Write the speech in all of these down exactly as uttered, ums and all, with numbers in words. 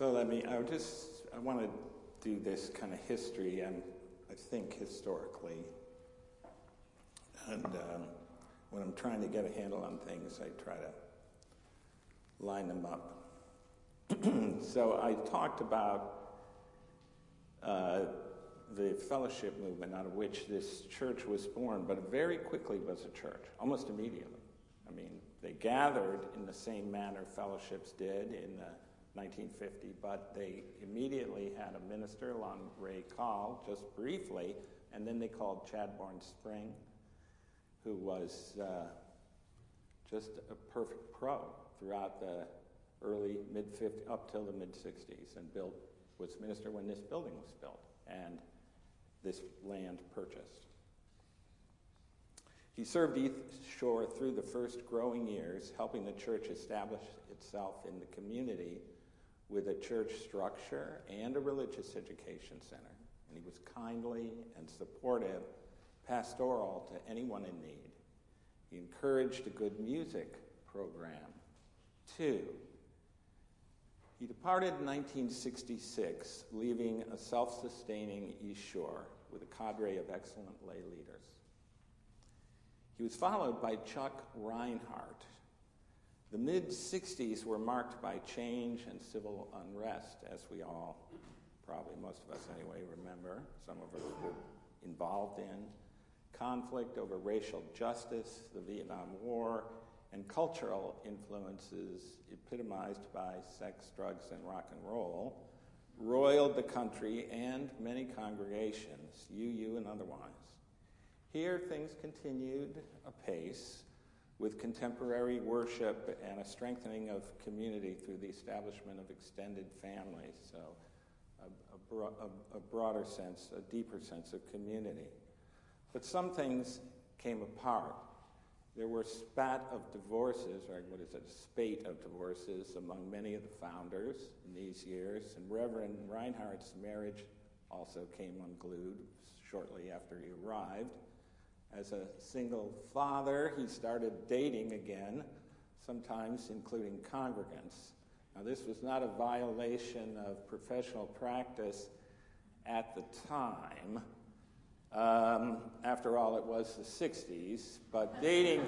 So let me, I just, I want to do this kind of history, and I think historically. And um, when I'm trying to get a handle on things, I try to line them up. So I talked about uh, the fellowship movement out of which this church was born, but it very quickly was a church, almost immediately. I mean, they gathered in the same manner fellowships did in the nineteen fifty, but they immediately had a minister, Lon Ray Call, just briefly, and then they called Chadbourne Spring, who was uh, just a perfect pro throughout the early mid-fifties, up till the mid-sixties, and built, was minister when this building was built and this land purchased. He served East Shore through the first growing years, helping the church establish itself in the community with a church structure and a religious education center. And he was kindly and supportive, pastoral to anyone in need. He encouraged a good music program, too. He departed in nineteen sixty-six, leaving a self-sustaining East Shore with a cadre of excellent lay leaders. He was followed by Chuck Reinhardt. The mid-sixties were marked by change and civil unrest, as we all, probably most of us anyway, remember. Some of us were involved in conflict over racial justice, the Vietnam War, and cultural influences epitomized by sex, drugs, and rock and roll roiled the country and many congregations, U U and otherwise. Here, things continued apace with contemporary worship and a strengthening of community through the establishment of extended families, so a, a, bro- a, a broader sense, a deeper sense of community. But some things came apart. There were spat of divorces, or what is it, a spate of divorces among many of the founders in these years, and Reverend Reinhardt's marriage also came unglued shortly after he arrived. As a single father, he started dating again, sometimes including congregants. Now, this was not a violation of professional practice at the time. Um, after all, it was the sixties, but dating,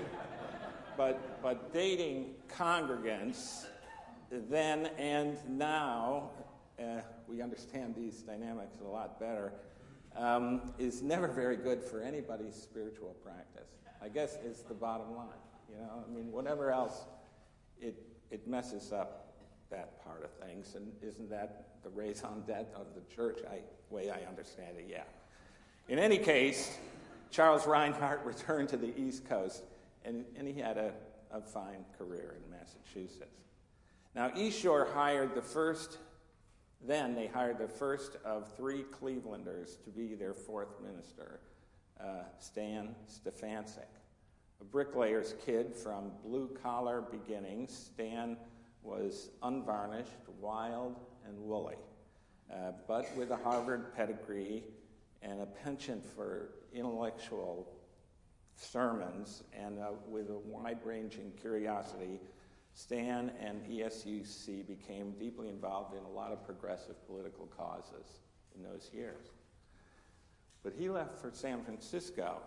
but but dating congregants then and now, uh, we understand these dynamics a lot better. Um, is never very good for anybody's spiritual practice, I guess, is the bottom line. You know, I mean, whatever else, it it messes up that part of things, and isn't that the raison d'etre of the church? I way I understand it, yeah. In any case, Charles Reinhardt returned to the East Coast, and, and he had a, a fine career in Massachusetts. Now, East Shore hired the first. Then they hired the first of three Clevelanders to be their fourth minister, uh, Stan Stefancic. A bricklayer's kid from blue-collar beginnings, Stan was unvarnished, wild, and woolly, uh, but with a Harvard pedigree and a penchant for intellectual sermons, and uh, with a wide-ranging curiosity, Stan and E S U C became deeply involved in a lot of progressive political causes in those years. But he left for San Francisco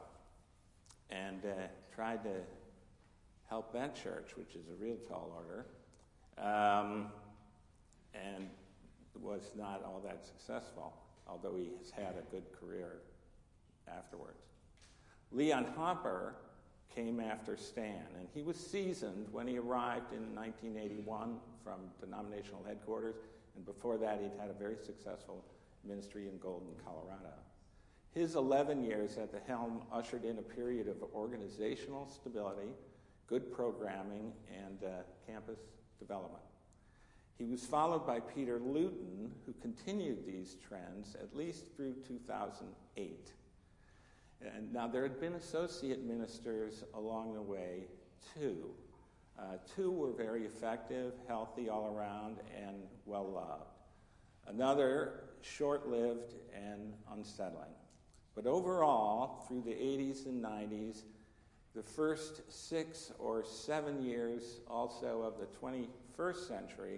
and uh, tried to help that church, which is a real tall order, um, and was not all that successful, although he has had a good career afterwards. Leon Hopper came after Stan, and he was seasoned when he arrived in nineteen eighty-one from denominational headquarters, and before that he'd had a very successful ministry in Golden, Colorado. His eleven years at the helm ushered in a period of organizational stability, good programming, and uh, campus development. He was followed by Peter Luton, who continued these trends at least through two thousand eight. And now, there had been associate ministers along the way, too. Uh, two were very effective, healthy all around, and well-loved. Another, short-lived and unsettling. But overall, through the eighties and nineties, the first six or seven years also of the twenty-first century,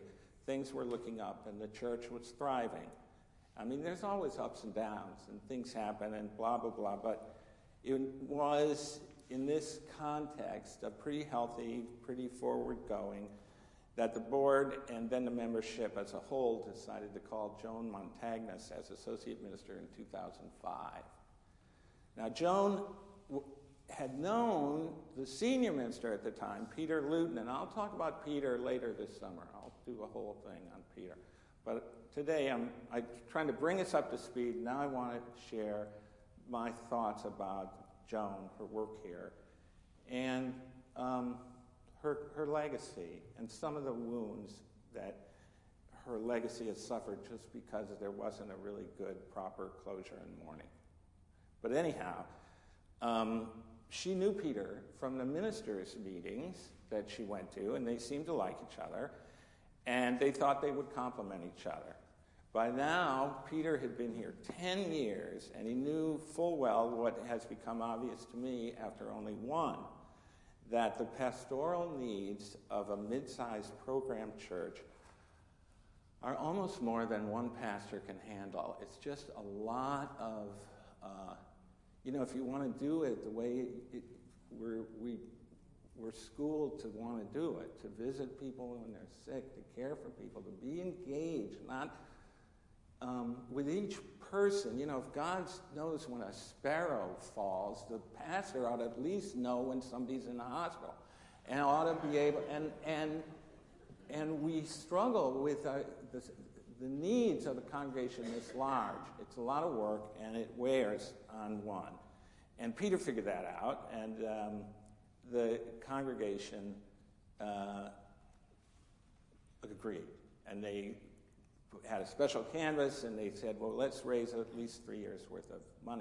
things were looking up and the church was thriving. I mean, there's always ups and downs and things happen and blah, blah, blah, but it was, in this context, a pretty healthy, pretty forward-going, that the board and then the membership as a whole decided to call Joan Montagnas as associate minister in two thousand five. Now, Joan w- had known the senior minister at the time, Peter Luton, and I'll talk about Peter later this summer. I'll do a whole thing on Peter. But today I'm, I'm trying to bring us up to speed. Now I want to share my thoughts about Joan, her work here, and um, her, her legacy, and some of the wounds that her legacy has suffered just because there wasn't a really good, proper closure and mourning. But anyhow, um, she knew Peter from the ministers' meetings that she went to, and they seemed to like each other, and they thought they would complement each other. By now, Peter had been here ten years, and he knew full well what has become obvious to me after only one, that the pastoral needs of a mid-sized program church are almost more than one pastor can handle. It's just a lot of, uh, you know, if you want to do it the way it, we're, we, we're schooled to want to do it, to visit people when they're sick, to care for people, to be engaged, not um, with each person. You know, if God knows when a sparrow falls, the pastor ought to at least know when somebody's in the hospital, and ought to be able, and and and we struggle with uh, the, the needs of a congregation this large. It's a lot of work, and it wears on one. And Peter figured that out, and um, the congregation uh, agreed, and they had a special canvas, and they said, well, let's raise at least three years' worth of money.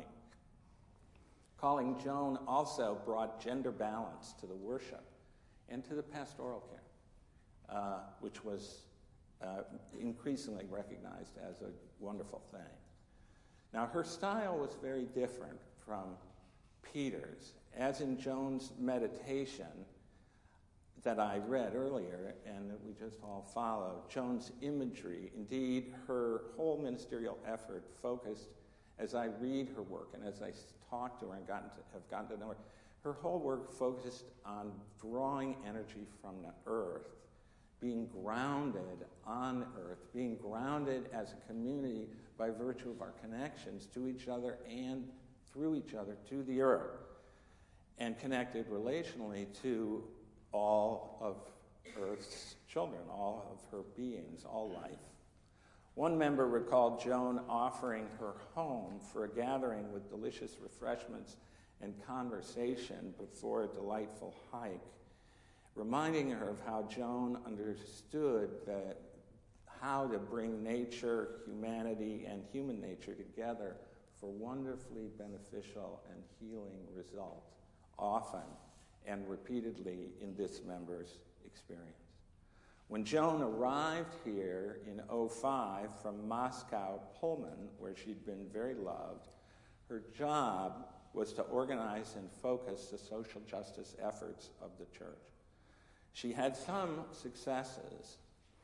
Calling Joan also brought gender balance to the worship and to the pastoral care, uh, which was uh, increasingly recognized as a wonderful thing. Now, her style was very different from Peter's. As in Joan's meditation that I read earlier and that we just all followed, Joan's imagery, indeed her whole ministerial effort focused, as I read her work and as I talk to her and gotten to, have gotten to know her, her whole work focused on drawing energy from the earth, being grounded on earth, being grounded as a community by virtue of our connections to each other and through each other to the earth, and connected relationally to all of Earth's children, all of her beings, all life. One member recalled Joan offering her home for a gathering with delicious refreshments and conversation before a delightful hike, reminding her of how Joan understood that how to bring nature, humanity, and human nature together for wonderfully beneficial and healing results, often and repeatedly in this member's experience. When Joan arrived here in oh five from Moscow Pullman, where she'd been very loved, her job was to organize and focus the social justice efforts of the church. She had some successes,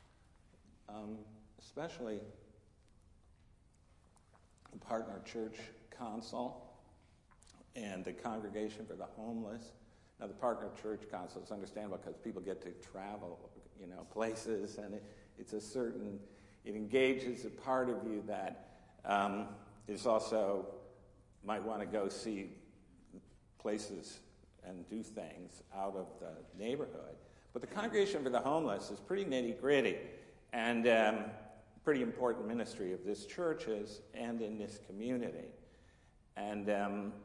um, especially the Partner Church Council and the Congregation for the Homeless. Now, the Partner Church Council is understandable because people get to travel, you know, places, and it, it's a certain, it engages a part of you that um, is also, might want to go see places and do things out of the neighborhood. But the Congregation for the Homeless is pretty nitty-gritty and um, pretty important ministry of this church is, and in this community. And um,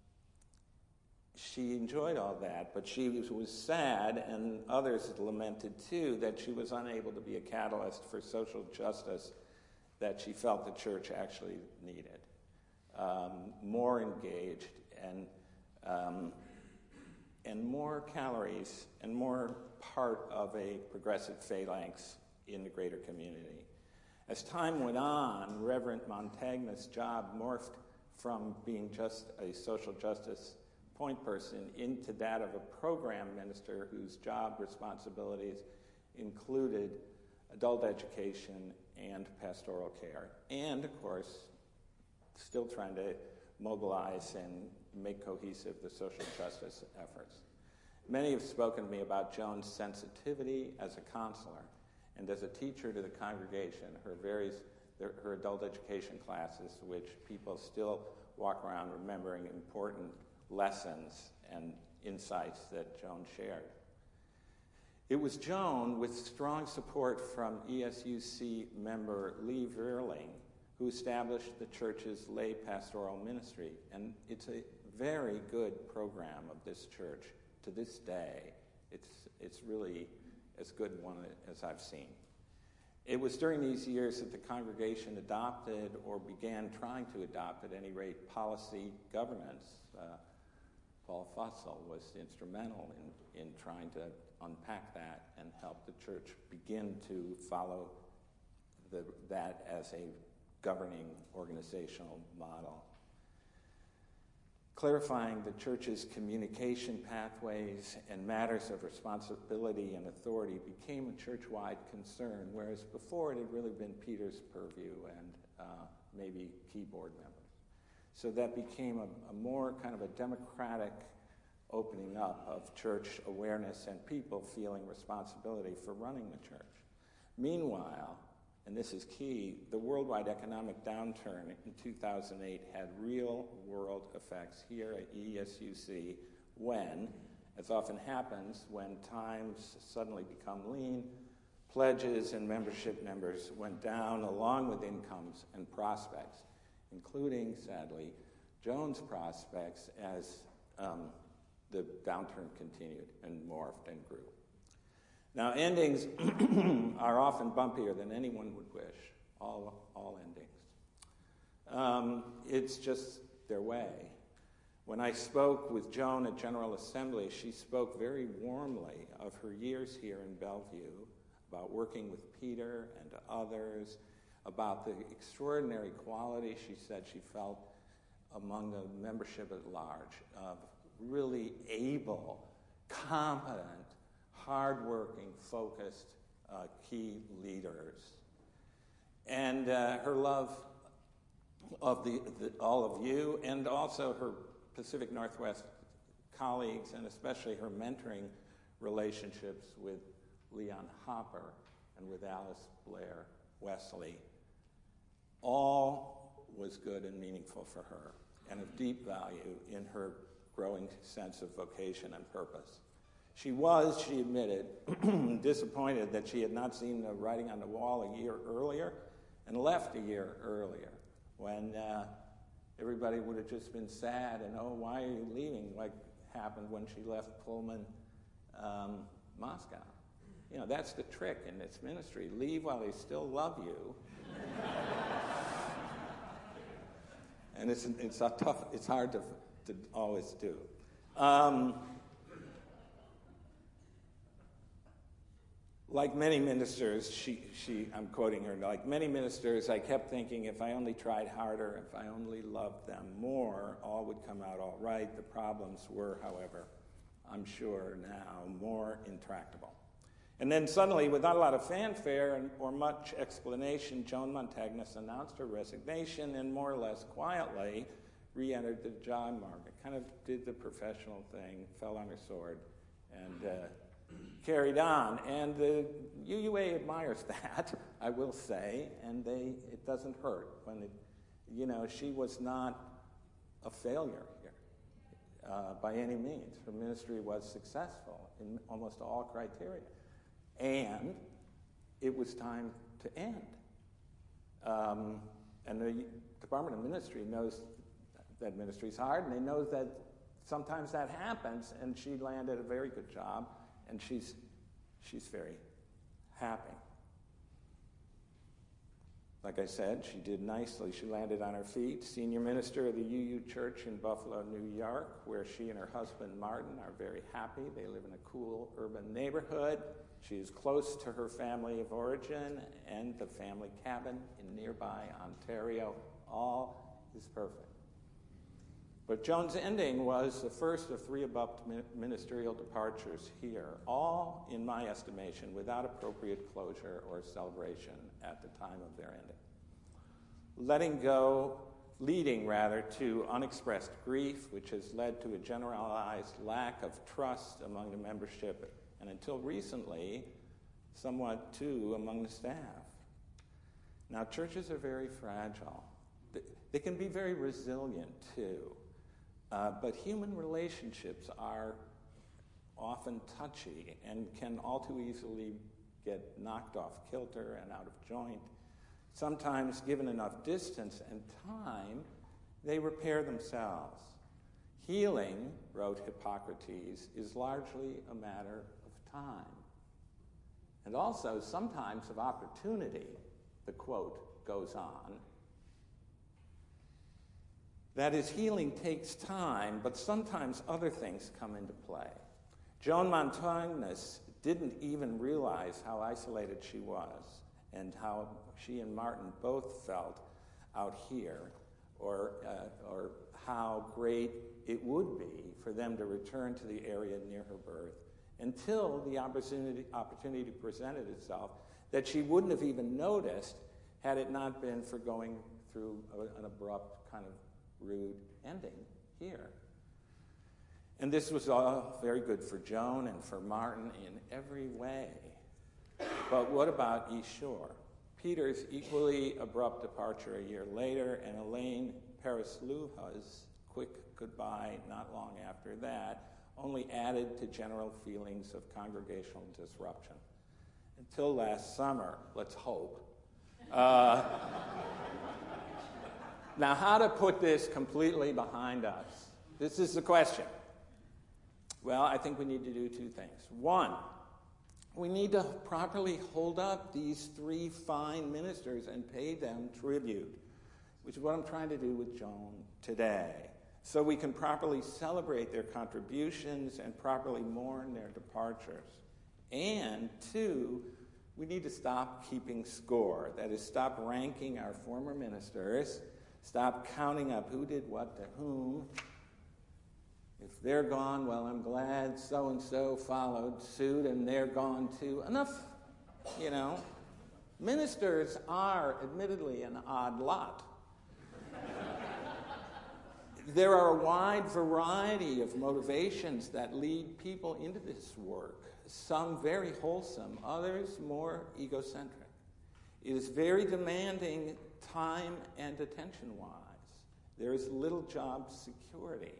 she enjoyed all that, but she was, was sad, and others lamented too, that she was unable to be a catalyst for social justice that she felt the church actually needed. Um, more engaged and um, and more calories and more part of a progressive phalanx in the greater community. As time went on, Reverend Montagna's job morphed from being just a social justice point person into that of a program minister whose job responsibilities included adult education, and pastoral care. And, of course, still trying to mobilize and make cohesive the social justice efforts. Many have spoken to me about Joan's sensitivity as a counselor and as a teacher to the congregation, her various, her adult education classes, which people still walk around remembering important lessons and insights that Joan shared. It was Joan, with strong support from E S U C member Lee Verling, who established the church's lay pastoral ministry. And it's a very good program of this church to this day. It's, it's really as good one as I've seen. It was during these years that the congregation adopted or began trying to adopt, at any rate, policy governance. Uh, Paul Fussell was instrumental in, in trying to unpack that and help the church begin to follow the, that as a governing organizational model. Clarifying the church's communication pathways and matters of responsibility and authority became a church-wide concern, whereas before it had really been Peter's purview and uh, maybe key board members. So that became a, a more kind of a democratic opening up of church awareness and people feeling responsibility for running the church. Meanwhile, and this is key, the worldwide economic downturn in two thousand eight had real-world effects here at E S U C when, as often happens, when times suddenly become lean, pledges and membership numbers went down along with incomes and prospects, including, sadly, Joan's prospects as um, the downturn continued and morphed and grew. Now, endings are often bumpier than anyone would wish, all, all endings. Um, it's just their way. When I spoke with Joan at General Assembly, she spoke very warmly of her years here in Bellevue, about working with Peter and others, about the extraordinary quality she said she felt among the membership at large of really able, competent, hardworking, focused, uh, key leaders. And uh, her love of the, the, all of you, and also her Pacific Northwest colleagues, and especially her mentoring relationships with Leon Hopper and with Alice Blair Wesley, all was good and meaningful for her, and of deep value in her growing sense of vocation and purpose. She was, she admitted, disappointed that she had not seen the writing on the wall a year earlier and left a year earlier when uh, everybody would have just been sad and, oh, why are you leaving, like happened when she left Pullman, um, Moscow. You know, that's the trick in this ministry. Leave while they still love you. And it's, it's a tough, it's hard to, to always do. Um, Like many ministers, she, she, I'm quoting her, like many ministers, I kept thinking if I only tried harder, if I only loved them more, all would come out all right. The problems were, however, I'm sure now, more intractable. And then suddenly, without a lot of fanfare and, or much explanation, Joan Montagnes announced her resignation and more or less quietly re-entered the job market, kind of did the professional thing, fell on her sword, and uh, carried on. And the U U A admires that, I will say, and they it doesn't hurt when, it, you know, she was not a failure here uh, by any means. Her ministry was successful in almost all criteria. And it was time to end. Um, and the Department of Ministry knows that ministry's hard, and they know that sometimes that happens, and she landed a very good job, and she's, she's very happy. Like I said, she did nicely. She landed on her feet, senior minister of the U U Church in Buffalo, New York, where she and her husband, Martin, are very happy. They live in a cool urban neighborhood. She is close to her family of origin and the family cabin in nearby Ontario. All is perfect. But Joan's ending was the first of three abrupt ministerial departures here, all, in my estimation, without appropriate closure or celebration at the time of their ending. Letting go, leading rather, to unexpressed grief, which has led to a generalized lack of trust among the membership, and until recently, somewhat too among the staff. Now, churches are very fragile. They can be very resilient too. Uh, but human relationships are often touchy and can all too easily get knocked off kilter and out of joint. Sometimes, given enough distance and time, they repair themselves. Healing, wrote Hippocrates, is largely a matter of time. And also sometimes of opportunity, the quote goes on. That is, healing takes time, but sometimes other things come into play. Joan Montagnus didn't even realize how isolated she was and how she and Martin both felt out here, or, uh, or how great it would be for them to return to the area near her birth, until the opportunity, opportunity presented itself that she wouldn't have even noticed had it not been for going through a, an abrupt kind of rude ending here. And this was all very good for Joan and for Martin in every way. But what about East Shore? Peter's equally abrupt departure a year later, and Elaine Peresluha's quick goodbye not long after that, only added to general feelings of congregational disruption. Until last summer, let's hope. Uh, Now, how to put this completely behind us? This is the question. Well, I think we need to do two things. One, we need to properly hold up these three fine ministers and pay them tribute, which is what I'm trying to do with Joan today, so we can properly celebrate their contributions and properly mourn their departures. And two, we need to stop keeping score. That is, stop ranking our former ministers. Stop counting up who did what to whom. If they're gone, well, I'm glad so-and-so followed suit and they're gone too. Enough, you know. Ministers are, admittedly, an odd lot. There are a wide variety of motivations that lead people into this work, some very wholesome, others more egocentric. It is very demanding time and attention-wise. There is little job security.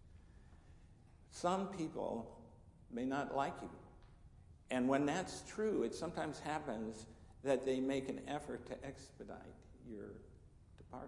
Some people may not like you. And when that's true, it sometimes happens that they make an effort to expedite your departure.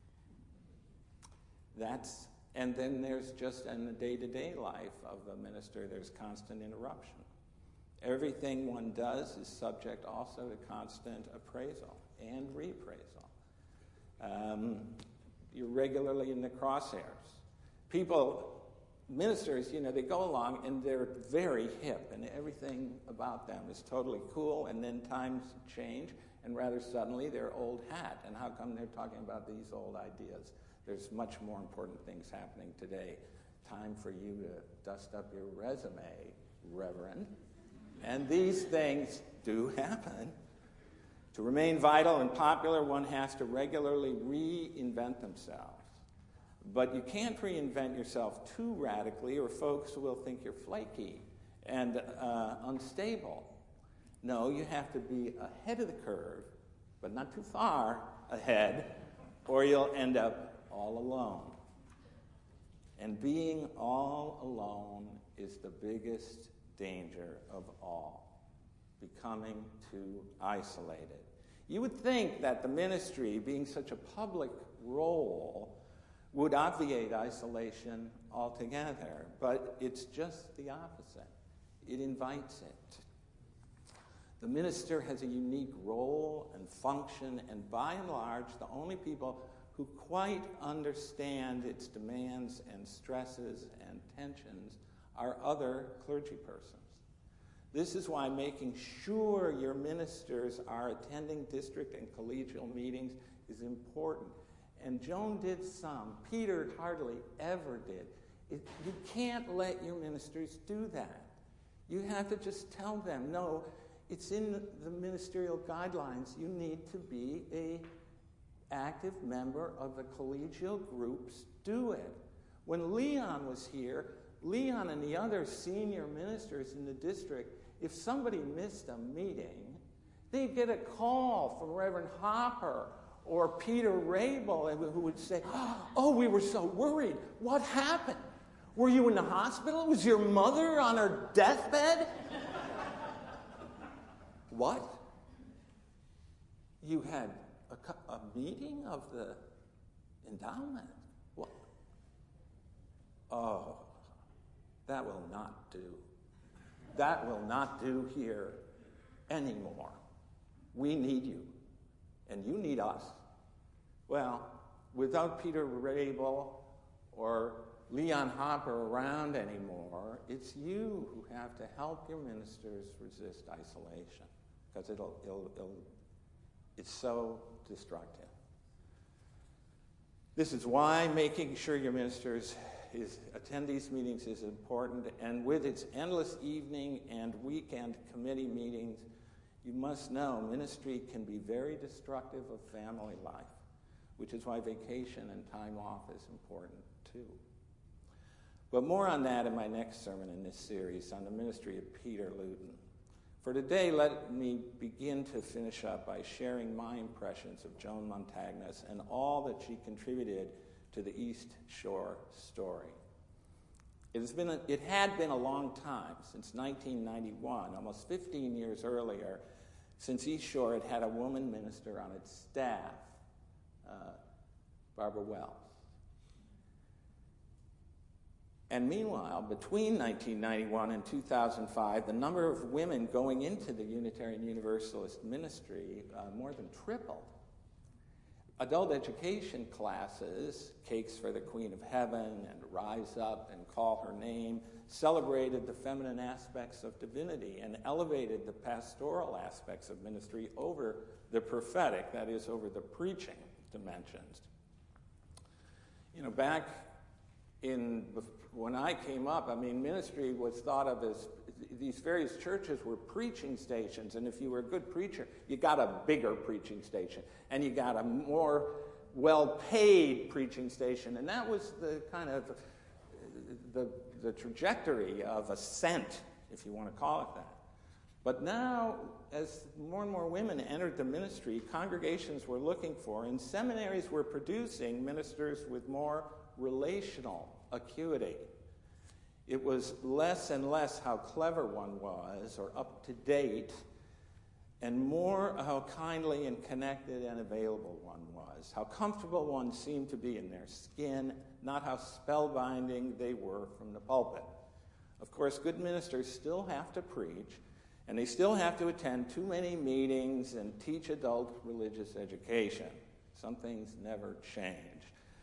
That's, and then there's just in the day-to-day life of a minister, there's constant interruption. Everything one does is subject also to constant appraisal and reappraisal. Um, you're regularly in the crosshairs. People, ministers, you know, they go along and they're very hip and everything about them is totally cool, and then times change and rather suddenly they're old hat. And how come they're talking about these old ideas? There's much more important things happening today. Time for you to dust up your resume, Reverend. And these things do happen. To remain vital and popular, one has to regularly reinvent themselves. But you can't reinvent yourself too radically, or folks will think you're flaky and uh, unstable. No, you have to be ahead of the curve, but not too far ahead, or you'll end up all alone. And being all alone is the biggest danger of all, becoming too isolated. You would think that the ministry, being such a public role, would obviate isolation altogether, but it's just the opposite. It invites it. The minister has a unique role and function, and by and large, the only people who quite understand its demands and stresses and tensions are other clergy persons. This is why making sure your ministers are attending district and collegial meetings is important. And Joan did some. Peter hardly ever did. It, you can't let your ministers do that. You have to just tell them, no, it's in the ministerial guidelines. You need to be an active member of the collegial groups. Do it. When Leon was here, Leon and the other senior ministers in the district, if somebody missed a meeting, they'd get a call from Reverend Hopper or Peter Rabel, who would say, oh, we were so worried. What happened? Were you in the hospital? Was your mother on her deathbed? What? You had a, a meeting of the endowment? What? Oh, that will not do. That will not do here anymore. We need you, and you need us. Well, without Peter Rabel or Leon Hopper around anymore, it's you who have to help your ministers resist isolation, because it'll, it'll, it'll, it's so destructive. This is why making sure your ministers is, attend these meetings is important, and with its endless evening and weekend committee meetings, you must know ministry can be very destructive of family life, which is why vacation and time off is important too. But more on that in my next sermon in this series on the ministry of Peter Luton. For today, let me begin to finish up by sharing my impressions of Joan Montagnes and all that she contributed to the East Shore story. It has been a, it had been a long time, since nineteen ninety-one, almost fifteen years earlier, since East Shore had had a woman minister on its staff, uh, Barbara Wells. And meanwhile, between nineteen ninety-one and two thousand five, the number of women going into the Unitarian Universalist ministry uh, more than tripled. Adult education classes, Cakes for the Queen of Heaven and Rise Up and Call Her Name, celebrated the feminine aspects of divinity and elevated the pastoral aspects of ministry over the prophetic, that is, over the preaching dimensions. You know, back in when I came up, I mean, ministry was thought of as, these various churches were preaching stations, and if you were a good preacher, you got a bigger preaching station, and you got a more well-paid preaching station, and that was the kind of the, the trajectory of ascent, if you want to call it that. But now, as more and more women entered the ministry, congregations were looking for, and seminaries were producing ministers with more relational acuity. It was less and less how clever one was or up to date, and more how kindly and connected and available one was, how comfortable one seemed to be in their skin, not how spellbinding they were from the pulpit. Of course, good ministers still have to preach, and they still have to attend too many meetings and teach adult religious education. Some things never change.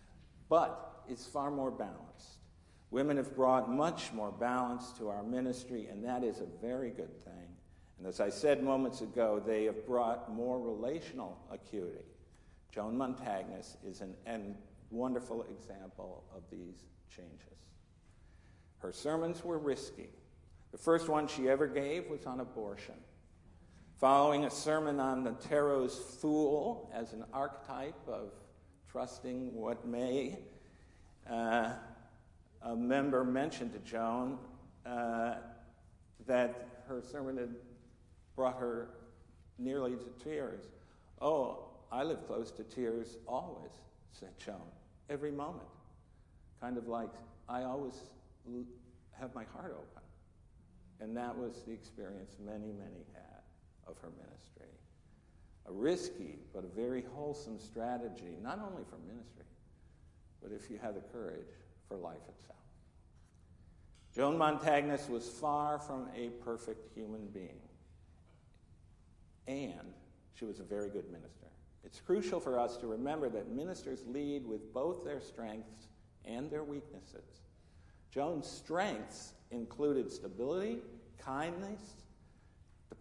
But it's far more balanced. Women have brought much more balance to our ministry, and that is a very good thing. And as I said moments ago, they have brought more relational acuity. Joan Montagnes is an, an wonderful example of these changes. Her sermons were risky. The first one she ever gave was on abortion. Following a sermon on the tarot's fool as an archetype of trusting what may, uh, a member mentioned to Joan uh, that her sermon had brought her nearly to tears. Oh, I live close to tears always, said Joan, every moment. Kind of like, I always l- have my heart open. And that was the experience many, many had of her ministry. A risky but a very wholesome strategy, not only for ministry, but if you have the courage, for life itself. Joan Montagnes was far from a perfect human being, and she was a very good minister. It's crucial for us to remember that ministers lead with both their strengths and their weaknesses. Joan's strengths included stability, kindness,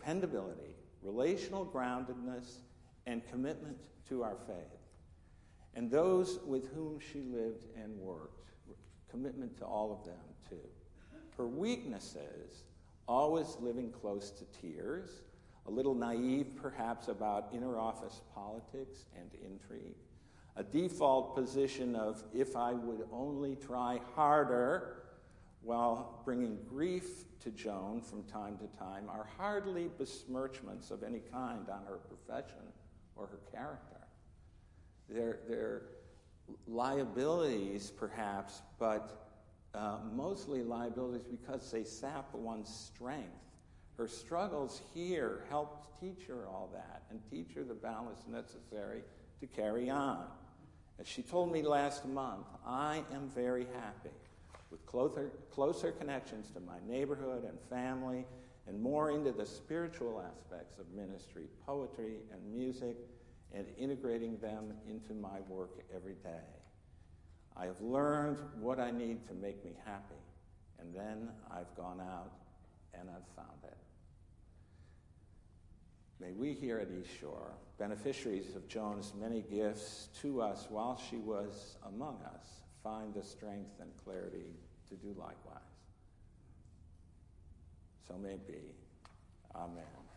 dependability, relational groundedness, and commitment to our faith. and those with whom she lived and worked. Commitment to all of them, too. Her weaknesses, always living close to tears, a little naive perhaps about inner office politics and intrigue, a default position of if I would only try harder, while bringing grief to Joan from time to time, are hardly besmirchments of any kind on her profession or her character. They're, they're liabilities, perhaps, but uh, mostly liabilities because they sap one's strength. Her struggles here helped teach her all that and teach her the balance necessary to carry on. As she told me last month, I am very happy with closer, closer connections to my neighborhood and family and more into the spiritual aspects of ministry, poetry, and music, and integrating them into my work every day. I have learned what I need to make me happy, and then I've gone out and I've found it. May we here at East Shore, beneficiaries of Joan's many gifts to us while she was among us, find the strength and clarity to do likewise. So may it be. Amen.